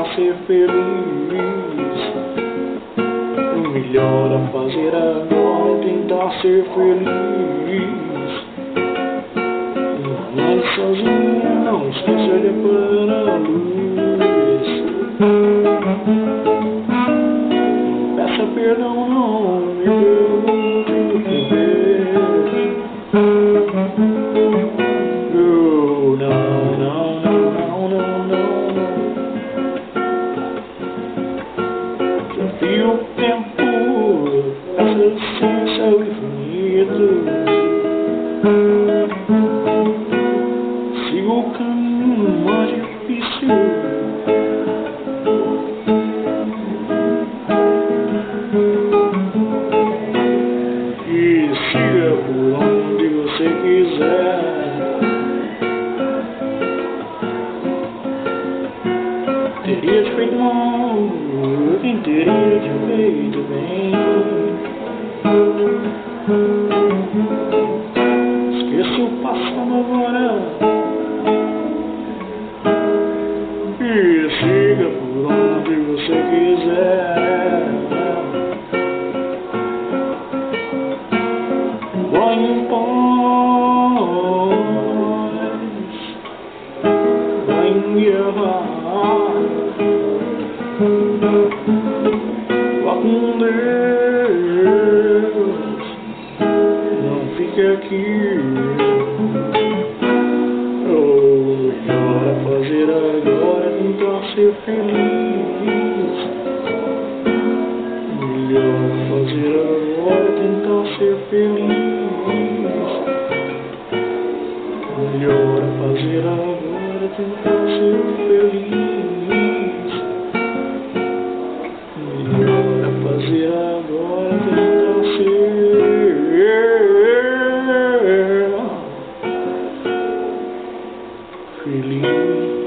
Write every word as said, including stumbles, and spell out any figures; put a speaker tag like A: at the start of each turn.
A: ser feliz. O melhor a fazer agora é tentar ser feliz. Não ande sozinho, não esqueça de apagar a luz. Peça perdão, não me pergunte o que ver. Não, não, não, não, não, não, não. Desafio o tempo, essa licença ao infinito. Sigo o caminho mais difícil. E siga por onde você quiser. Teria te feito mal, quem teria te feito bem? Esqueça o passado agora e siga por onde você quiser. Vai em paz, vai em guerra. Vá com Deus, não fique aqui. O melhor a fazer agora é tentar ser feliz. O melhor a fazer agora é tentar ser feliz. O melhor a fazer agora é tentar ser feliz. Melhor a fazer agora tentar ser feliz.